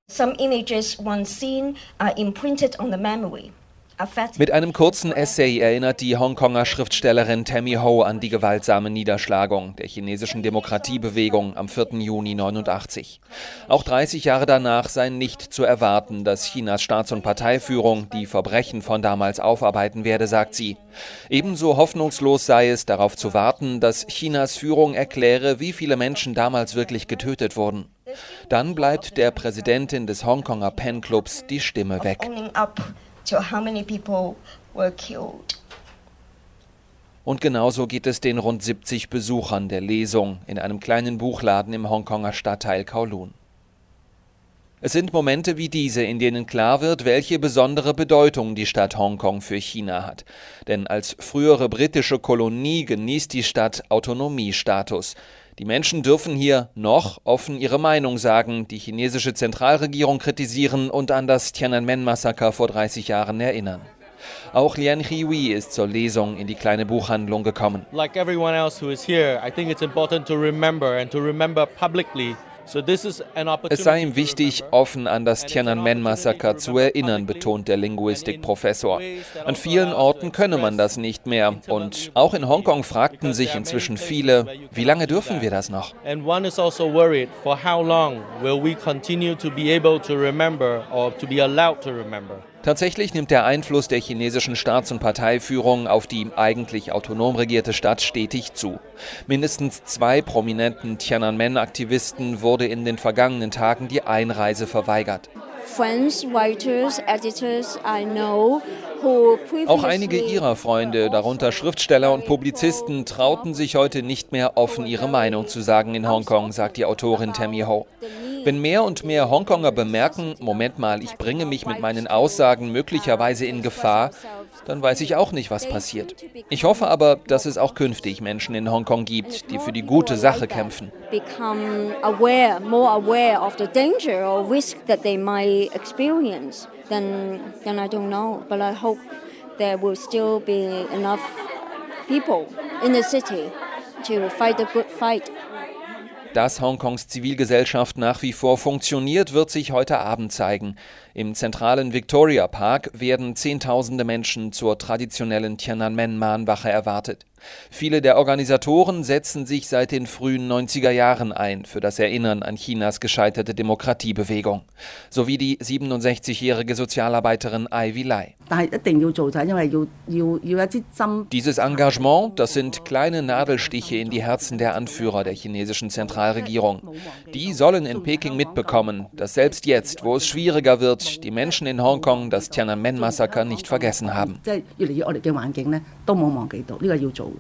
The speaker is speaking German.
Some images once seen are imprinted on the memory. Mit einem kurzen Essay erinnert die Hongkonger Schriftstellerin Tammy Ho an die gewaltsame Niederschlagung der chinesischen Demokratiebewegung am 4. Juni 1989. Auch 30 Jahre danach sei nicht zu erwarten, dass Chinas Staats- und Parteiführung die Verbrechen von damals aufarbeiten werde, sagt sie. Ebenso hoffnungslos sei es, darauf zu warten, dass Chinas Führung erkläre, wie viele Menschen damals wirklich getötet wurden. Dann bleibt der Präsidentin des Hongkonger Pen-Clubs die Stimme weg. Und genauso geht es den rund 70 Besuchern der Lesung in einem kleinen Buchladen im Hongkonger Stadtteil Kowloon. Es sind Momente wie diese, in denen klar wird, welche besondere Bedeutung die Stadt Hongkong für China hat. Denn als frühere britische Kolonie genießt die Stadt Autonomiestatus. Die Menschen dürfen hier noch offen ihre Meinung sagen, die chinesische Zentralregierung kritisieren und an das Tiananmen-Massaker vor 30 Jahren erinnern. Auch Lian Hiwi ist zur Lesung in die kleine Buchhandlung gekommen. Like everyone else who is here, I think it's important to remember and to remember publicly. Es sei ihm wichtig, offen an das Tiananmen-Massaker zu erinnern, betont der Linguistikprofessor. An vielen Orten könne man das nicht mehr. Und auch in Hongkong fragten sich inzwischen viele, wie lange dürfen wir das noch? And one is also worried, for how long will we continue to be able to remember or to be allowed to remember? Tatsächlich nimmt der Einfluss der chinesischen Staats- und Parteiführung auf die eigentlich autonom regierte Stadt stetig zu. Mindestens 2 prominenten Tiananmen-Aktivisten wurde in den vergangenen Tagen die Einreise verweigert. Auch einige ihrer Freunde, darunter Schriftsteller und Publizisten, trauten sich heute nicht mehr offen ihre Meinung zu sagen in Hongkong, sagt die Autorin Tammy Ho. Wenn mehr und mehr Hongkonger bemerken, Moment mal, ich bringe mich mit meinen Aussagen möglicherweise in Gefahr, dann weiß ich auch nicht, was passiert. Ich hoffe aber, dass es auch künftig Menschen in Hongkong gibt, die für die gute Sache kämpfen. Then I don't know, but I hope there will still be enough people in the city to fight the good fight. Dass Hongkongs Zivilgesellschaft nach wie vor funktioniert, wird sich heute Abend zeigen. Im zentralen Victoria Park werden Zehntausende Menschen zur traditionellen Tiananmen-Mahnwache erwartet. Viele der Organisatoren setzen sich seit den frühen 90er Jahren ein für das Erinnern an Chinas gescheiterte Demokratiebewegung. Sowie die 67-jährige Sozialarbeiterin Ivy Lai. Dieses Engagement, das sind kleine Nadelstiche in die Herzen der Anführer der chinesischen Zentralregierung. Die sollen in Peking mitbekommen, dass selbst jetzt, wo es schwieriger wird, die Menschen in Hongkong das Tiananmen-Massaker nicht vergessen haben.